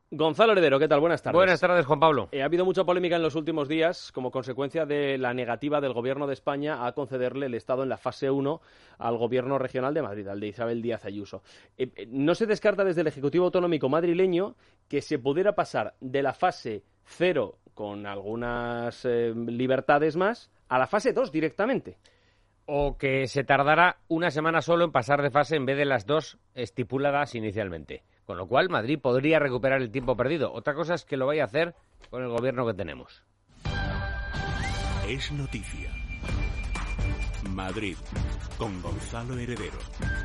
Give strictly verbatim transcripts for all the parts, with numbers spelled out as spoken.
Gonzalo Heredero, ¿qué tal? Buenas tardes. Buenas tardes, Juan Pablo. Eh, ha habido mucha polémica en los últimos días como consecuencia de la negativa del Gobierno de España a concederle el Estado en la fase uno al Gobierno regional de Madrid, al de Isabel Díaz Ayuso. Eh, eh, no se descarta desde el Ejecutivo Autonómico madrileño que se pudiera pasar de la fase cero, con algunas eh, libertades más, a la fase dos directamente. O que se tardará una semana solo en pasar de fase en vez de las dos estipuladas inicialmente. Con lo cual, Madrid podría recuperar el tiempo perdido. Otra cosa es que lo vaya a hacer con el gobierno que tenemos. Es noticia. Madrid, con Gonzalo Heredero.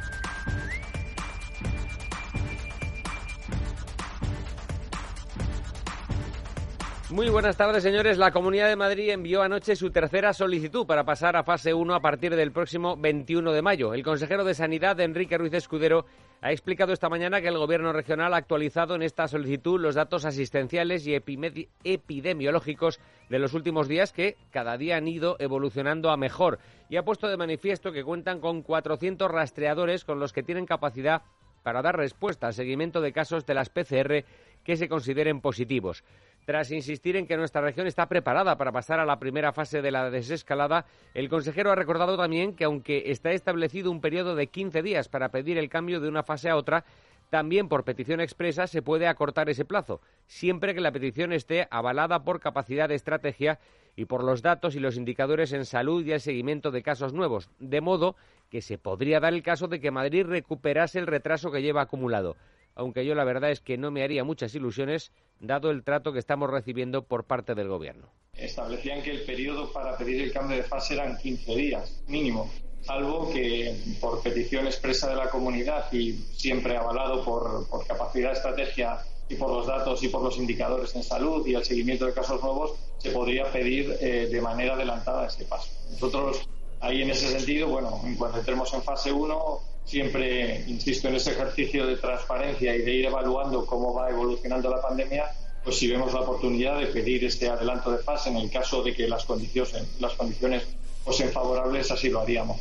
Muy buenas tardes, señores. La Comunidad de Madrid envió anoche su tercera solicitud para pasar a fase uno a partir del próximo veintiuno de mayo. El consejero de Sanidad, Enrique Ruiz Escudero, ha explicado esta mañana que el Gobierno regional ha actualizado en esta solicitud los datos asistenciales y epidemiológicos de los últimos días, que cada día han ido evolucionando a mejor, y ha puesto de manifiesto que cuentan con cuatrocientos rastreadores con los que tienen capacidad para dar respuesta al seguimiento de casos de las P C R que se consideren positivos. Tras insistir en que nuestra región está preparada para pasar a la primera fase de la desescalada, el consejero ha recordado también que, aunque está establecido un periodo de quince días para pedir el cambio de una fase a otra, también por petición expresa se puede acortar ese plazo, siempre que la petición esté avalada por capacidad de estrategia y por los datos y los indicadores en salud y el seguimiento de casos nuevos, de modo que se podría dar el caso de que Madrid recuperase el retraso que lleva acumulado. Aunque yo la verdad es que no me haría muchas ilusiones, dado el trato que estamos recibiendo por parte del Gobierno. Establecían que el periodo para pedir el cambio de fase eran quince días, mínimo, salvo que por petición expresa de la comunidad y siempre avalado por, por capacidad de estrategia y por los datos y por los indicadores en salud y el seguimiento de casos nuevos, se podría pedir eh, de manera adelantada este paso. Nosotros, ahí en ese sentido, bueno, cuando entremos en fase uno, siempre insisto en ese ejercicio de transparencia y de ir evaluando cómo va evolucionando la pandemia, pues si vemos la oportunidad de pedir este adelanto de fase, en el caso de que las condiciones, las condiciones fuesen favorables, así lo haríamos.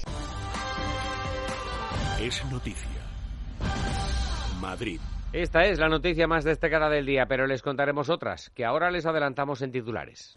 Es noticia. Madrid. Esta es la noticia más destacada del día, pero les contaremos otras, que ahora les adelantamos en titulares.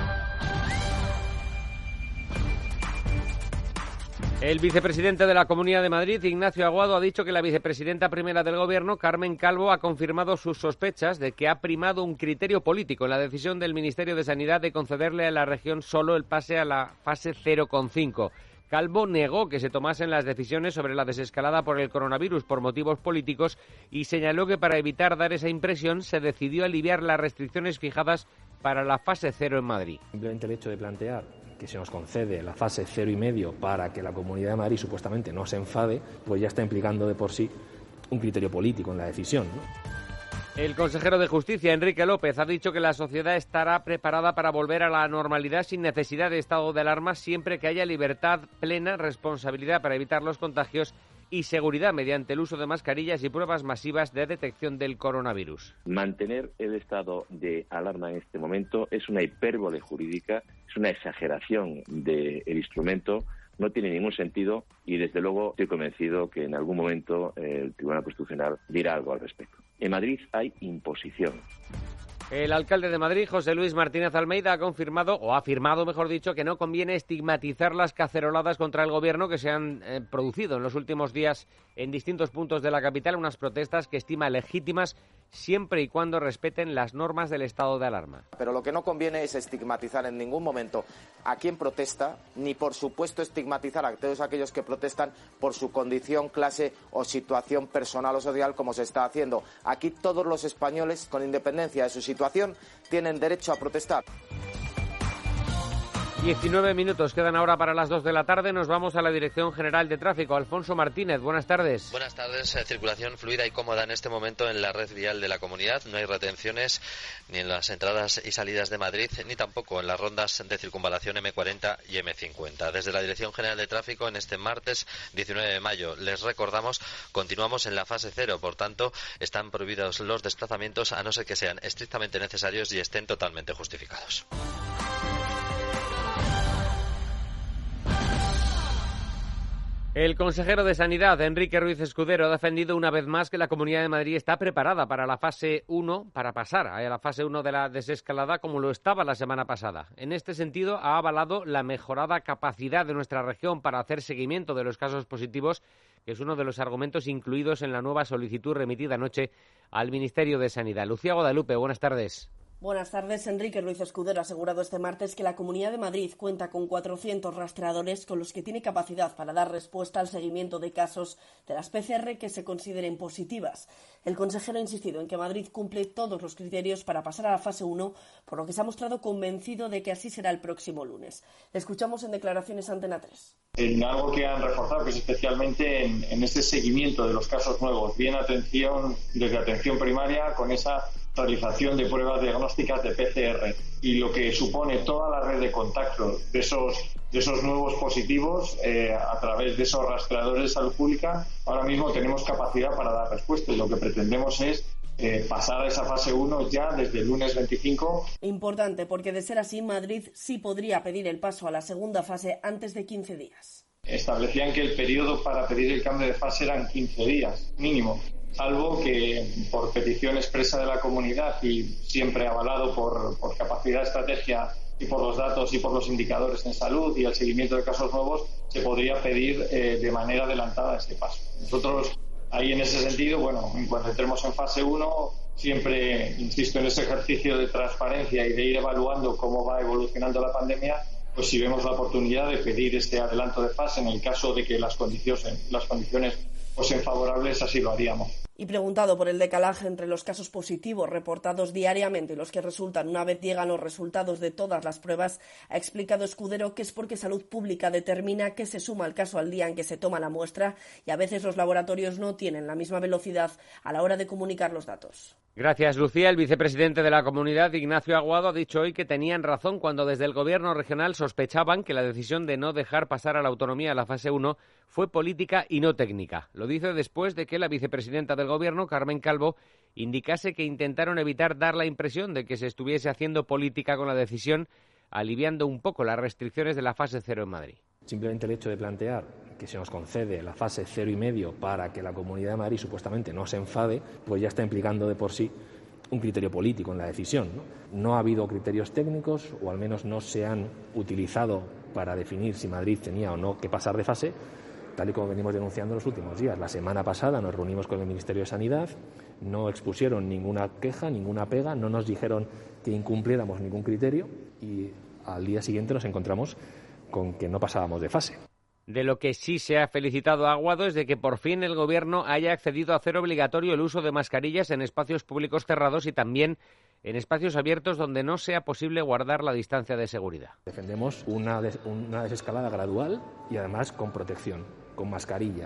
El vicepresidente de la Comunidad de Madrid, Ignacio Aguado, ha dicho que la vicepresidenta primera del Gobierno, Carmen Calvo, ha confirmado sus sospechas de que ha primado un criterio político en la decisión del Ministerio de Sanidad de concederle a la región solo el pase a la fase cero coma cinco. Calvo negó que se tomasen las decisiones sobre la desescalada por el coronavirus por motivos políticos y señaló que para evitar dar esa impresión se decidió aliviar las restricciones fijadas para la fase cero en Madrid. Simplemente el hecho de plantear que se nos concede la fase cero y medio para que la Comunidad de Madrid supuestamente no se enfade, pues ya está implicando de por sí un criterio político en la decisión, ¿no? El consejero de Justicia, Enrique López, ha dicho que la sociedad estará preparada para volver a la normalidad sin necesidad de estado de alarma, siempre que haya libertad plena, responsabilidad para evitar los contagios y seguridad mediante el uso de mascarillas y pruebas masivas de detección del coronavirus. Mantener el estado de alarma en este momento es una hipérbole jurídica, es una exageración del instrumento, no tiene ningún sentido y desde luego estoy convencido que en algún momento el Tribunal Constitucional dirá algo al respecto. En Madrid hay imposición. El alcalde de Madrid, José Luis Martínez Almeida, ha confirmado, o ha afirmado, mejor dicho, que no conviene estigmatizar las caceroladas contra el Gobierno que se han eh, producido en los últimos días en distintos puntos de la capital, unas protestas que estima legítimas siempre y cuando respeten las normas del estado de alarma. Pero lo que no conviene es estigmatizar en ningún momento a quien protesta, ni por supuesto estigmatizar a todos aquellos que protestan por su condición, clase o situación personal o social, como se está haciendo. Aquí todos los españoles, con independencia de su situación, tienen derecho a protestar. diecinueve minutos quedan ahora para las dos de la tarde. Nos vamos a la Dirección General de Tráfico. Alfonso Martínez, buenas tardes. Buenas tardes. Eh, circulación fluida y cómoda en este momento en la red vial de la comunidad. No hay retenciones ni en las entradas y salidas de Madrid, ni tampoco en las rondas de circunvalación eme cuarenta y eme cincuenta. Desde la Dirección General de Tráfico, en este martes diecinueve de mayo, les recordamos, continuamos en la fase cero. Por tanto, están prohibidos los desplazamientos a no ser que sean estrictamente necesarios y estén totalmente justificados. Música. El consejero de Sanidad, Enrique Ruiz Escudero, ha defendido una vez más que la Comunidad de Madrid está preparada para la fase uno, para pasar a la fase uno de la desescalada como lo estaba la semana pasada. En este sentido, ha avalado la mejorada capacidad de nuestra región para hacer seguimiento de los casos positivos, que es uno de los argumentos incluidos en la nueva solicitud remitida anoche al Ministerio de Sanidad. Lucía Guadalupe, buenas tardes. Buenas tardes. Enrique Ruiz Escudero ha asegurado este martes que la Comunidad de Madrid cuenta con cuatrocientos rastreadores con los que tiene capacidad para dar respuesta al seguimiento de casos de las P C R que se consideren positivas. El consejero ha insistido en que Madrid cumple todos los criterios para pasar a la fase uno, por lo que se ha mostrado convencido de que así será el próximo lunes. Le escuchamos en declaraciones a Antena tres. En algo que han reforzado, que es especialmente en, en este seguimiento de los casos nuevos, bien atención desde atención primaria con esa realización de pruebas diagnósticas de P C R y lo que supone toda la red de contactos de esos, de esos nuevos positivos eh, a través de esos rastreadores de salud pública. Ahora mismo tenemos capacidad para dar respuesta y lo que pretendemos es Eh, pasar a esa fase uno ya desde el lunes veinticinco. Importante, porque de ser así, Madrid sí podría pedir el paso a la segunda fase antes de quince días. Establecían que el periodo para pedir el cambio de fase eran quince días, mínimo, salvo que por petición expresa de la comunidad y siempre avalado por, por capacidad, estrategia y por los datos y por los indicadores en salud y el seguimiento de casos nuevos, se podría pedir eh, de manera adelantada este paso. Nosotros ahí, en ese sentido, bueno, en cuanto entremos en fase uno, siempre insisto en ese ejercicio de transparencia y de ir evaluando cómo va evolucionando la pandemia, pues si vemos la oportunidad de pedir este adelanto de fase, en el caso de que las condiciones, las condiciones fuesen favorables, así lo haríamos. Y preguntado por el decalaje entre los casos positivos reportados diariamente y los que resultan una vez llegan los resultados de todas las pruebas, ha explicado Escudero que es porque Salud Pública determina que se suma el caso al día en que se toma la muestra y a veces los laboratorios no tienen la misma velocidad a la hora de comunicar los datos. Gracias, Lucía. El vicepresidente de la Comunidad, Ignacio Aguado, ha dicho hoy que tenían razón cuando desde el Gobierno regional sospechaban que la decisión de no dejar pasar a la autonomía a la fase uno fue política y no técnica. Lo dice después de que la vicepresidenta del Gobierno, Carmen Calvo, indicase que intentaron evitar dar la impresión de que se estuviese haciendo política con la decisión, aliviando un poco las restricciones de la fase cero en Madrid. Simplemente el hecho de plantear que se nos concede la fase cero y medio para que la Comunidad de Madrid supuestamente no se enfade, pues ya está implicando de por sí un criterio político en la decisión, ¿no? No ha habido criterios técnicos, o al menos no se han utilizado para definir si Madrid tenía o no que pasar de fase, tal y como venimos denunciando en los últimos días. La semana pasada nos reunimos con el Ministerio de Sanidad, no expusieron ninguna queja, ninguna pega, no nos dijeron que incumpliéramos ningún criterio y al día siguiente nos encontramos con que no pasábamos de fase. De lo que sí se ha felicitado a Aguado es de que por fin el Gobierno haya accedido a hacer obligatorio el uso de mascarillas en espacios públicos cerrados y también en espacios abiertos donde no sea posible guardar la distancia de seguridad. Defendemos una, des- una desescalada gradual y además con protección, con mascarilla.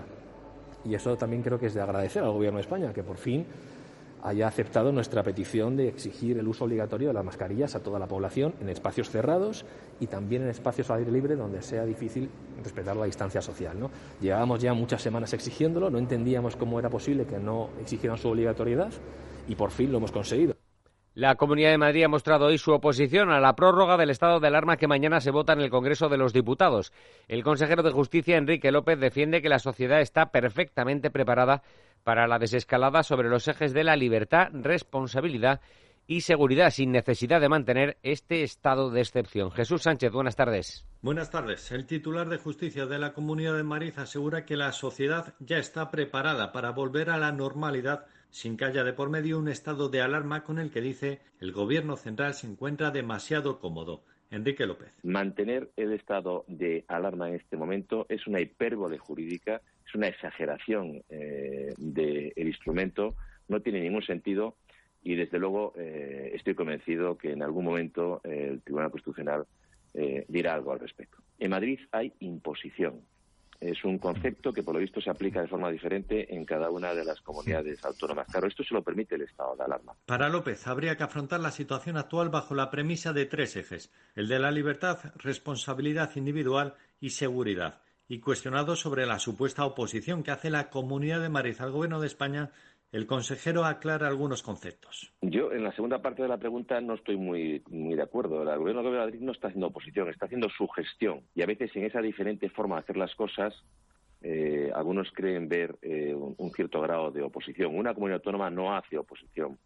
Y eso también creo que es de agradecer al Gobierno de España, que por fin haya aceptado nuestra petición de exigir el uso obligatorio de las mascarillas a toda la población en espacios cerrados y también en espacios al aire libre donde sea difícil respetar la distancia social, ¿no? Llevábamos ya muchas semanas exigiéndolo, no entendíamos cómo era posible que no exigieran su obligatoriedad y por fin lo hemos conseguido. La Comunidad de Madrid ha mostrado hoy su oposición a la prórroga del estado de alarma que mañana se vota en el Congreso de los Diputados. El consejero de Justicia, Enrique López, defiende que la sociedad está perfectamente preparada para la desescalada sobre los ejes de la libertad, responsabilidad y seguridad, sin necesidad de mantener este estado de excepción. Jesús Sánchez, buenas tardes. Buenas tardes. El titular de Justicia de la Comunidad de Madrid asegura que la sociedad ya está preparada para volver a la normalidad sin que haya de por medio un estado de alarma con el que dice el Gobierno central se encuentra demasiado cómodo. Enrique López. Mantener el estado de alarma en este momento es una hipérbole jurídica, es una exageración eh, del instrumento, no tiene ningún sentido y, desde luego, eh, estoy convencido que en algún momento eh, el Tribunal Constitucional eh, dirá algo al respecto. En Madrid hay imposición. Es un concepto que, por lo visto, se aplica de forma diferente en cada una de las comunidades autónomas. Claro, esto se lo permite el estado de alarma. Para López, habría que afrontar la situación actual bajo la premisa de tres ejes: el de la libertad, responsabilidad individual y seguridad. Y cuestionado sobre la supuesta oposición que hace la Comunidad de Madrid al Gobierno de España, el consejero aclara algunos conceptos. Yo, en la segunda parte de la pregunta, no estoy muy, muy de acuerdo. El Gobierno de Madrid no está haciendo oposición, está haciendo su gestión. Y a veces, en esa diferente forma de hacer las cosas, eh, algunos creen ver eh, un, un cierto grado de oposición. Una comunidad autónoma no hace oposición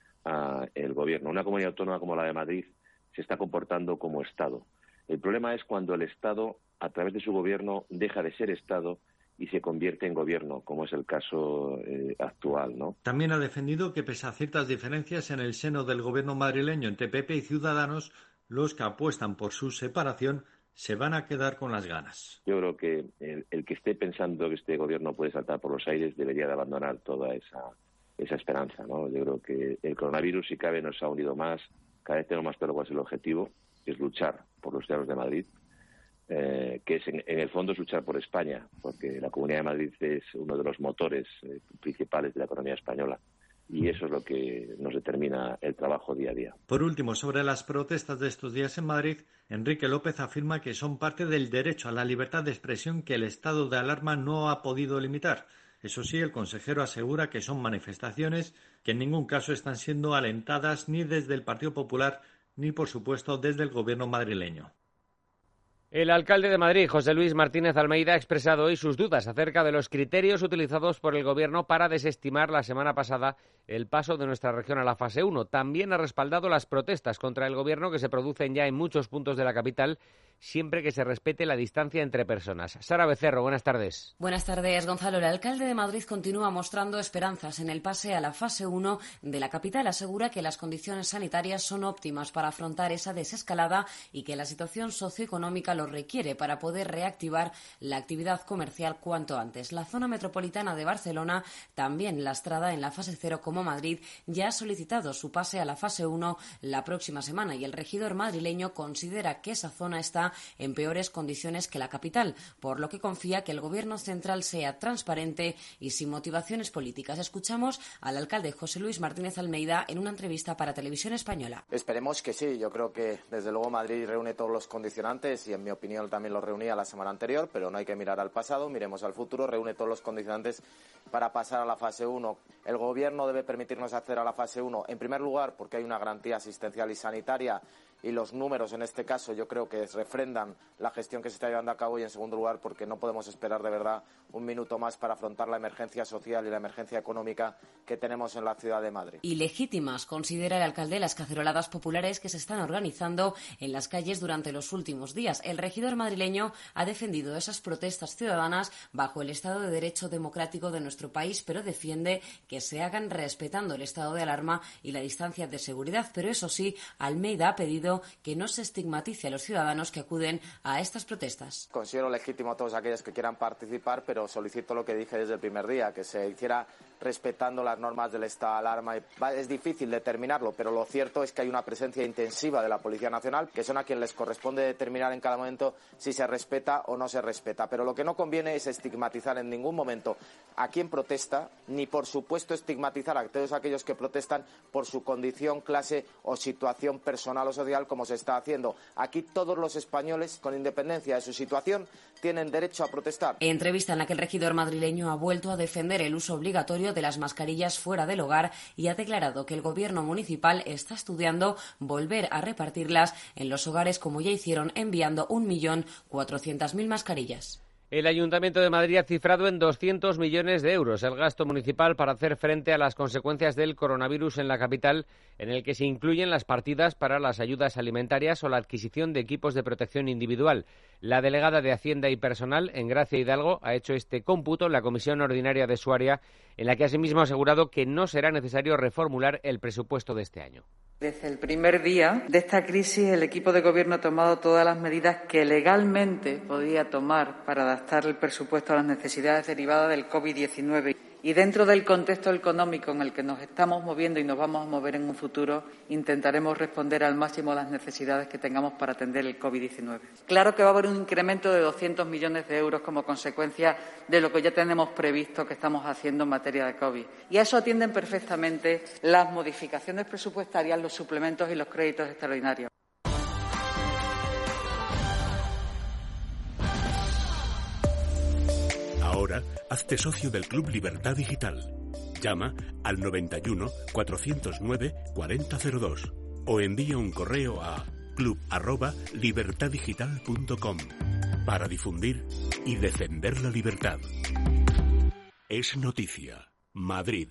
al gobierno. Una comunidad autónoma como la de Madrid se está comportando como Estado. El problema es cuando el Estado, a través de su gobierno, deja de ser Estado y se convierte en gobierno, como es el caso eh, actual, ¿no? También ha defendido que, pese a ciertas diferencias en el seno del gobierno madrileño entre P P y Ciudadanos, los que apuestan por su separación se van a quedar con las ganas. Yo creo que el, el que esté pensando que este gobierno puede saltar por los aires debería de abandonar toda esa, esa esperanza, ¿no? Yo creo que el coronavirus, si cabe, nos ha unido más. Cada vez tenemos más claro cuál es el objetivo, que es luchar por los ciudadanos de Madrid. Eh, que es en, en el fondo es luchar por España, porque la Comunidad de Madrid es uno de los motores eh, principales de la economía española y eso es lo que nos determina el trabajo día a día. Por último, sobre las protestas de estos días en Madrid, Enrique López afirma que son parte del derecho a la libertad de expresión que el estado de alarma no ha podido limitar. Eso sí, el consejero asegura que son manifestaciones que en ningún caso están siendo alentadas ni desde el Partido Popular ni, por supuesto, desde el gobierno madrileño. El alcalde de Madrid, José Luis Martínez Almeida, ha expresado hoy sus dudas acerca de los criterios utilizados por el Gobierno para desestimar la semana pasada el paso de nuestra región a la fase uno. También ha respaldado las protestas contra el Gobierno que se producen ya en muchos puntos de la capital, siempre que se respete la distancia entre personas. Sara Becerro, buenas tardes. Buenas tardes, Gonzalo. El alcalde de Madrid continúa mostrando esperanzas en el pase a la fase uno de la capital. Asegura que las condiciones sanitarias son óptimas para afrontar esa desescalada y que la situación socioeconómica lo requiere para poder reactivar la actividad comercial cuanto antes. La zona metropolitana de Barcelona, también lastrada en la fase cero como Madrid, ya ha solicitado su pase a la fase uno la próxima semana y el regidor madrileño considera que esa zona está en peores condiciones que la capital, por lo que confía que el Gobierno central sea transparente y sin motivaciones políticas. Escuchamos al alcalde José Luis Martínez Almeida en una entrevista para Televisión Española. Esperemos que sí. Yo creo que desde luego Madrid reúne todos los condicionantes y en mi opinión también los reunía la semana anterior, pero no hay que mirar al pasado, miremos al futuro. Reúne todos los condicionantes para pasar a la fase uno. El Gobierno debe permitirnos acceder a la fase uno, en primer lugar porque hay una garantía asistencial y sanitaria y los números en este caso yo creo que refrendan la gestión que se está llevando a cabo y en segundo lugar porque no podemos esperar de verdad un minuto más para afrontar la emergencia social y la emergencia económica que tenemos en la ciudad de Madrid. Y legítimas considera el alcalde las caceroladas populares que se están organizando en las calles durante los últimos días. El regidor madrileño ha defendido esas protestas ciudadanas bajo el Estado de Derecho democrático de nuestro país, pero defiende que se hagan respetando el estado de alarma y la distancia de seguridad. Pero eso sí, Almeida ha pedido que no se estigmatice a los ciudadanos que acuden a estas protestas. Considero legítimo a todos aquellos que quieran participar, pero solicito lo que dije desde el primer día, que se hiciera respetando las normas del estado de alarma. Es difícil determinarlo, pero lo cierto es que hay una presencia intensiva de la Policía Nacional, que son a quien les corresponde determinar en cada momento si se respeta o no se respeta. Pero lo que no conviene es estigmatizar en ningún momento a quien protesta, ni por supuesto estigmatizar a todos aquellos que protestan por su condición, clase o situación personal o social, como se está haciendo. Aquí todos los españoles, con independencia de su situación, tienen derecho a protestar. Entrevista en la que el regidor madrileño ha vuelto a defender el uso obligatorio de las mascarillas fuera del hogar y ha declarado que el Gobierno municipal está estudiando volver a repartirlas en los hogares como ya hicieron enviando un millón cuatrocientas mil mascarillas. El Ayuntamiento de Madrid ha cifrado en doscientos millones de euros el gasto municipal para hacer frente a las consecuencias del coronavirus en la capital, en el que se incluyen las partidas para las ayudas alimentarias o la adquisición de equipos de protección individual. La delegada de Hacienda y Personal, Engracia Hidalgo, ha hecho este cómputo en la Comisión Ordinaria de su área, en la que asimismo ha asegurado que no será necesario reformular el presupuesto de este año. Desde el primer día de esta crisis, el equipo de Gobierno ha tomado todas las medidas que legalmente podía tomar para adaptar el presupuesto a las necesidades derivadas del COVID diecinueve. Y dentro del contexto económico en el que nos estamos moviendo y nos vamos a mover en un futuro, intentaremos responder al máximo a las necesidades que tengamos para atender el COVID diecinueve. Claro que va a haber un incremento de doscientos millones de euros como consecuencia de lo que ya tenemos previsto que estamos haciendo en materia de COVID. Y a eso atienden perfectamente las modificaciones presupuestarias, los suplementos y los créditos extraordinarios. Ahora, hazte socio del Club Libertad Digital. Llama al noventa y uno, cuatrocientos nueve, cuarenta cero dos o envía un correo a club arroba libertad digital punto com. para difundir y defender la libertad. Es noticia. Madrid.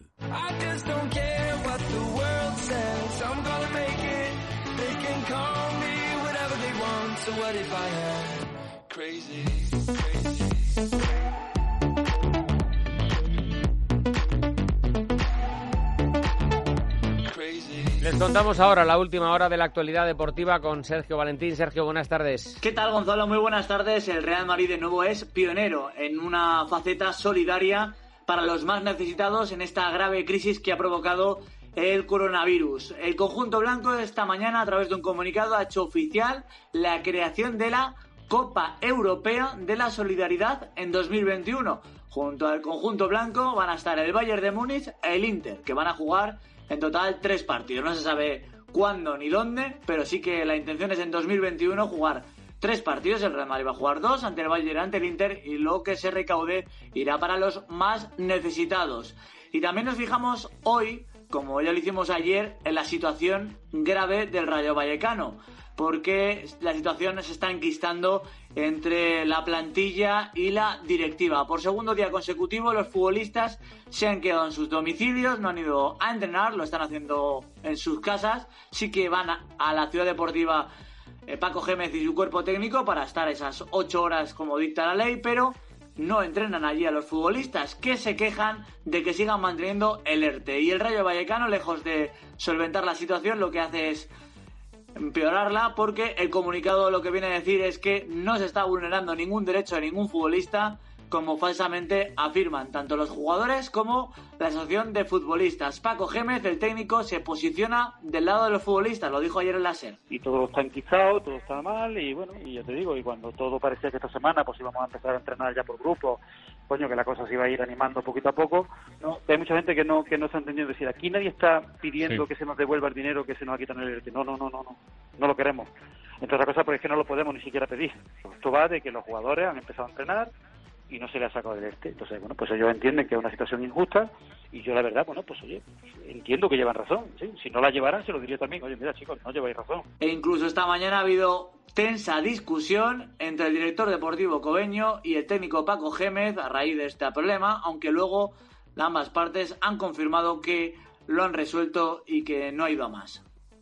Les contamos ahora la última hora de la actualidad deportiva con Sergio Valentín. Sergio, buenas tardes. ¿Qué tal, Gonzalo? Muy buenas tardes. El Real Madrid de nuevo es pionero en una faceta solidaria para los más necesitados en esta grave crisis que ha provocado el coronavirus. El conjunto blanco esta mañana, a través de un comunicado, ha hecho oficial la creación de la Copa Europea de la Solidaridad en dos mil veintiuno. Junto al conjunto blanco van a estar el Bayern de Múnich e el Inter, que van a jugar en total tres partidos. No se sabe cuándo ni dónde, pero sí que la intención es en dos mil veintiuno jugar tres partidos. El Real Madrid va a jugar dos, ante el Bayern, ante el Inter, y lo que se recaude irá para los más necesitados. Y también nos fijamos hoy, como ya lo hicimos ayer, en la situación grave del Rayo Vallecano, porque la situación se está enquistando entre la plantilla y la directiva. Por segundo día consecutivo, los futbolistas se han quedado en sus domicilios, no han ido a entrenar, lo están haciendo en sus casas. Sí que van a, a la ciudad deportiva eh, Paco Gémez y su cuerpo técnico para estar esas ocho horas como dicta la ley, pero no entrenan allí a los futbolistas, que se quejan de que sigan manteniendo el ERTE. Y el Rayo Vallecano, lejos de solventar la situación, lo que hace es empeorarla, porque el comunicado lo que viene a decir es que no se está vulnerando ningún derecho de ningún futbolista, como falsamente afirman tanto los jugadores como la asociación de futbolistas. Paco Gémez, el técnico, se posiciona del lado de los futbolistas, lo dijo ayer en la SER. Y todo está enquistado, todo está mal, y bueno, y ya te digo, y cuando todo parecía que esta semana pues íbamos a empezar a entrenar ya por grupo, coño, que la cosa se iba a ir animando poquito a poco, no, hay mucha gente que no que no está entendiendo. Es decir, aquí nadie está pidiendo sí. que se nos devuelva el dinero, que se nos ha quitado el ERTE. No, no, no, no, no, no lo queremos. Entre otras cosas, porque es que no lo podemos ni siquiera pedir. Esto va de que los jugadores han empezado a entrenar y no se le ha sacado el ERTE. Entonces, bueno, pues ellos entienden que es una situación injusta, y yo la verdad, bueno, pues oye, entiendo que llevan razón, ¿sí? Si no la llevaran, se lo diría también, oye, mira chicos, no lleváis razón. E incluso esta mañana ha habido tensa discusión entre el director deportivo Cobeño y el técnico Paco Gémez a raíz de este problema, aunque luego ambas partes han confirmado que lo han resuelto y que no ha ido a más.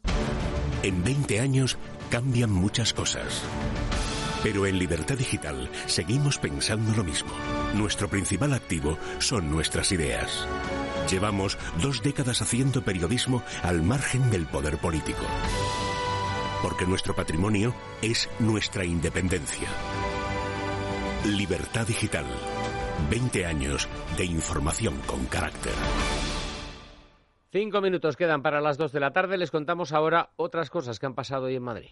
En veinte años cambian muchas cosas. Pero en Libertad Digital seguimos pensando lo mismo. Nuestro principal activo son nuestras ideas. Llevamos dos décadas haciendo periodismo al margen del poder político. Porque nuestro patrimonio es nuestra independencia. Libertad Digital. veinte años de información con carácter. Cinco minutos quedan para las dos de la tarde. Les contamos ahora otras cosas que han pasado hoy en Madrid.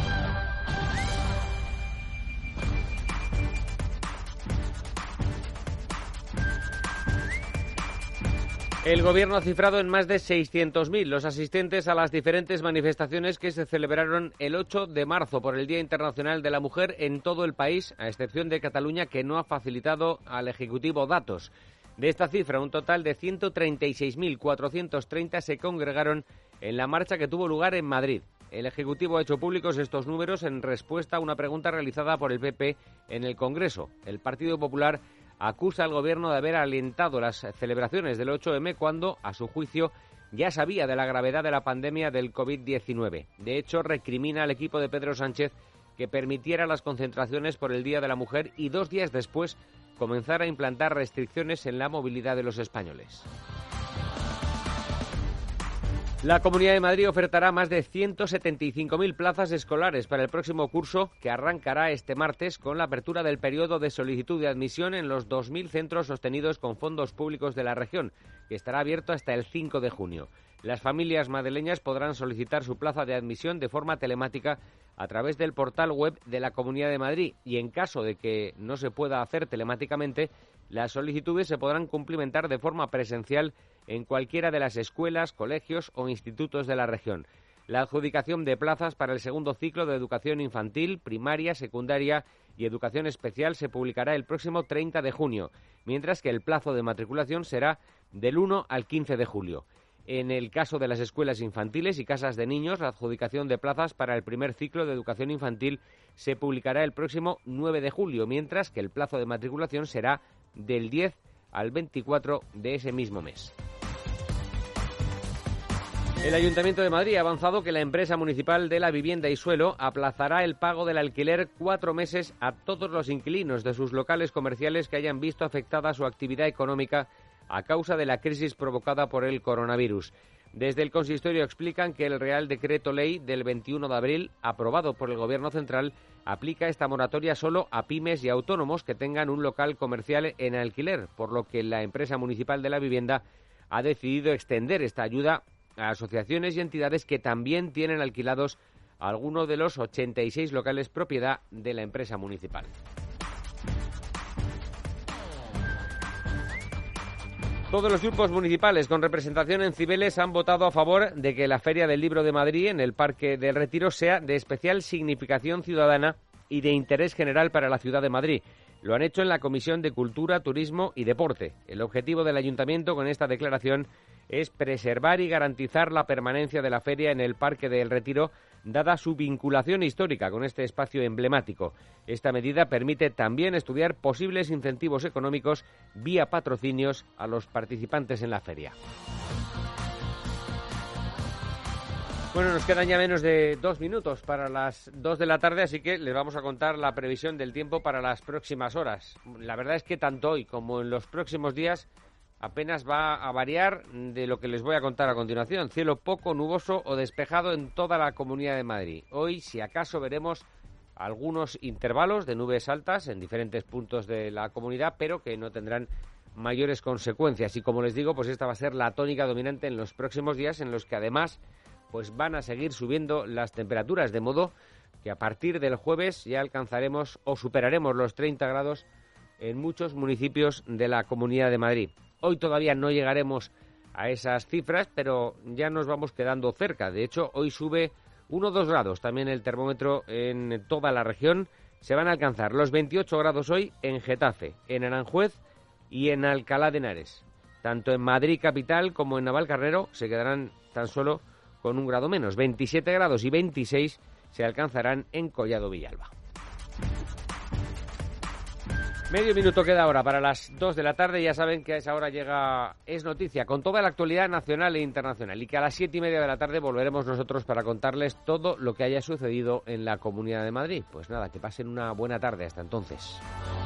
El Gobierno ha cifrado en más de seiscientos mil los asistentes a las diferentes manifestaciones que se celebraron el ocho de marzo por el Día Internacional de la Mujer en todo el país, a excepción de Cataluña, que no ha facilitado al Ejecutivo datos. De esta cifra, un total de ciento treinta y seis mil cuatrocientos treinta se congregaron en la marcha que tuvo lugar en Madrid. El Ejecutivo ha hecho públicos estos números en respuesta a una pregunta realizada por el P P en el Congreso. El Partido Popular acusa al Gobierno de haber alentado las celebraciones del ocho eme cuando, a su juicio, ya sabía de la gravedad de la pandemia del covid diecinueve. De hecho, recrimina al equipo de Pedro Sánchez que permitiera las concentraciones por el Día de la Mujer y dos días después comenzara a implantar restricciones en la movilidad de los españoles. La Comunidad de Madrid ofertará más de ciento setenta y cinco mil plazas escolares para el próximo curso, que arrancará este martes con la apertura del periodo de solicitud de admisión en los dos mil centros sostenidos con fondos públicos de la región, que estará abierto hasta el cinco de junio. Las familias madrileñas podrán solicitar su plaza de admisión de forma telemática a través del portal web de la Comunidad de Madrid, y en caso de que no se pueda hacer telemáticamente, las solicitudes se podrán cumplimentar de forma presencial en cualquiera de las escuelas, colegios o institutos de la región. La adjudicación de plazas para el segundo ciclo de educación infantil, primaria, secundaria y educación especial se publicará el próximo treinta de junio, mientras que el plazo de matriculación será del uno al quince de julio. En el caso de las escuelas infantiles y casas de niños, la adjudicación de plazas para el primer ciclo de educación infantil se publicará el próximo nueve de julio, mientras que el plazo de matriculación será del diez al veinticuatro de ese mismo mes. El Ayuntamiento de Madrid ha avanzado que la empresa municipal de la vivienda y suelo aplazará el pago del alquiler cuatro meses a todos los inquilinos de sus locales comerciales que hayan visto afectada su actividad económica a causa de la crisis provocada por el coronavirus. Desde el consistorio explican que el Real Decreto Ley del veintiuno de abril, aprobado por el Gobierno central, aplica esta moratoria solo a pymes y autónomos que tengan un local comercial en alquiler, por lo que la empresa municipal de la vivienda ha decidido extender esta ayuda a asociaciones y entidades que también tienen alquilados algunos de los ochenta y seis locales propiedad de la empresa municipal. Todos los grupos municipales con representación en Cibeles han votado a favor de que la Feria del Libro de Madrid en el Parque del Retiro sea de especial significación ciudadana y de interés general para la ciudad de Madrid. Lo han hecho en la Comisión de Cultura, Turismo y Deporte. El objetivo del Ayuntamiento con esta declaración es preservar y garantizar la permanencia de la feria en el Parque del Retiro, dada su vinculación histórica con este espacio emblemático. Esta medida permite también estudiar posibles incentivos económicos vía patrocinios a los participantes en la feria. Bueno, nos quedan ya menos de dos minutos para las dos de la tarde, así que les vamos a contar la previsión del tiempo para las próximas horas. La verdad es que tanto hoy como en los próximos días apenas va a variar de lo que les voy a contar a continuación. Cielo poco nuboso o despejado en toda la Comunidad de Madrid. Hoy, si acaso, veremos algunos intervalos de nubes altas en diferentes puntos de la comunidad, pero que no tendrán mayores consecuencias. Y como les digo, pues esta va a ser la tónica dominante en los próximos días, en los que además pues van a seguir subiendo las temperaturas, de modo que a partir del jueves ya alcanzaremos o superaremos los treinta grados en muchos municipios de la Comunidad de Madrid. Hoy todavía no llegaremos a esas cifras, pero ya nos vamos quedando cerca. De hecho, hoy sube uno o dos grados también el termómetro en toda la región. Se van a alcanzar los veintiocho grados hoy en Getafe, en Aranjuez y en Alcalá de Henares. Tanto en Madrid capital como en Navalcarnero se quedarán tan solo con un grado menos. veintisiete grados y veintiséis se alcanzarán en Collado Villalba. Medio minuto queda ahora para las dos de la tarde. Ya saben que a esa hora llega Es Noticia, con toda la actualidad nacional e internacional. Y que a las siete y media de la tarde volveremos nosotros para contarles todo lo que haya sucedido en la Comunidad de Madrid. Pues nada, que pasen una buena tarde. Hasta entonces.